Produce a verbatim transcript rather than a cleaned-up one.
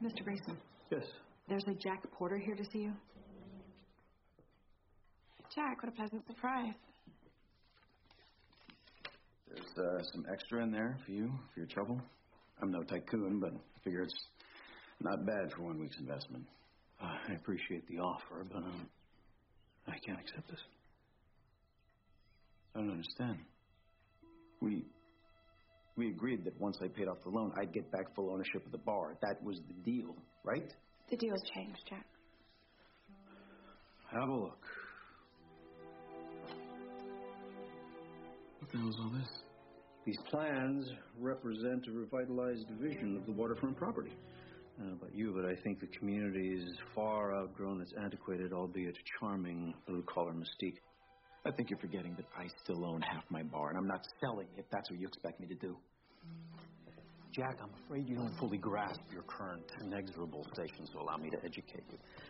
Mister Grayson. Yes? There's a Jack Porter here to see you. Jack, what a pleasant surprise. There's uh, some extra in there for you, for your trouble. I'm no tycoon, but I figure it's not bad for one week's investment. Uh, I appreciate the offer, but um, I can't accept this. I don't understand. We we agreed that once I paid off the loan, I'd get back full ownership of the bar. That was the deal, right? The deal's changed, Jack. Have a look. What the hell is all this? These plans represent a revitalized vision of the waterfront property. I don't know about you, but I think the community is far outgrown its antiquated, albeit charming, blue-collar mystique. I think you're forgetting that I still own half my bar, and I'm not selling if that's what you expect me to do. Jack, I'm afraid you don't fully grasp your current inexorable station, so allow me to educate you.